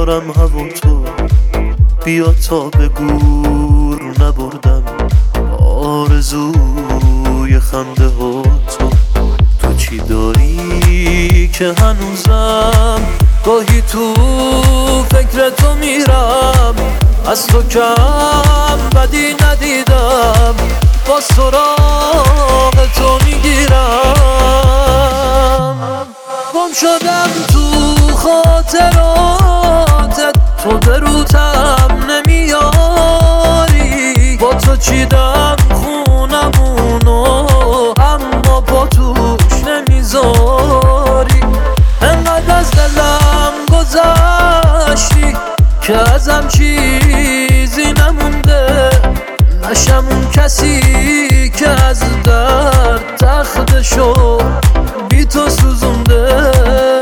دارم هوا تو، بیا تا به گور نبردم آرزوی خنده ها تو چی داری که هنوزم گاهی تو فکر تو میرم، از تو کم بدی ندیدم، با سراغ تو میگیرم. گم شدم تو خاطراتت، تو به روتم نمیاری، با تو چیدم خونمونو اما پا توش نمیذاری. انقدر از دلم گذشتی که ازم چیزی نمونده، نشم اون کسی که از درد تختشو بی تو سوزونده.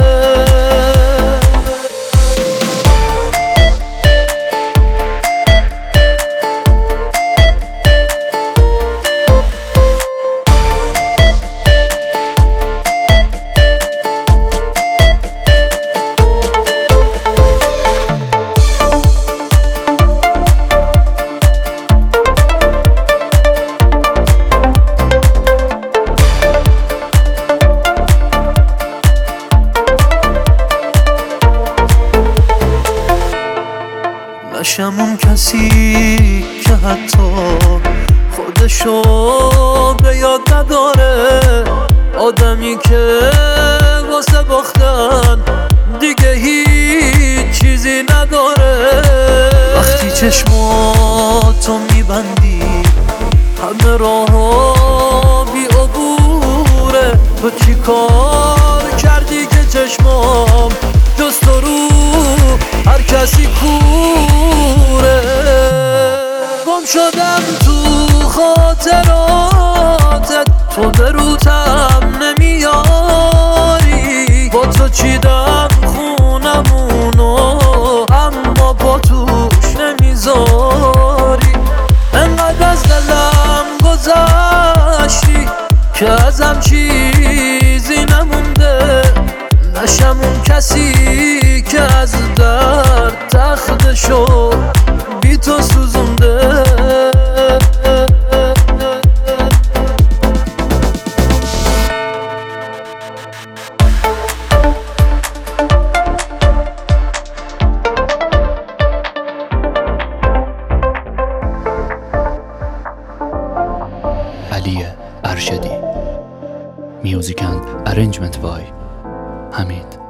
نشم اون کسی که حتی خودشو به یاد نداره، آدمی که واسه باختن دیگه هیچ چیزی نداره. وقتی چشماتو میبندی همه راه‌ها بی عبوره، تو چی کار کردی که چشمام جز تو رو هر کسی کوره؟ گم شدم تو خاطراتت، تو به روتم نمیاری، با تو چیدم خونمونو اما با توش نمیذاری. انقدر از دلم گذشتی که ازم چیزی نمونده، نشم اون کسی که از درد تختشو بی تو سوزونده. علی ارشدی. میوزیک اند ارنجمنت بای حمید.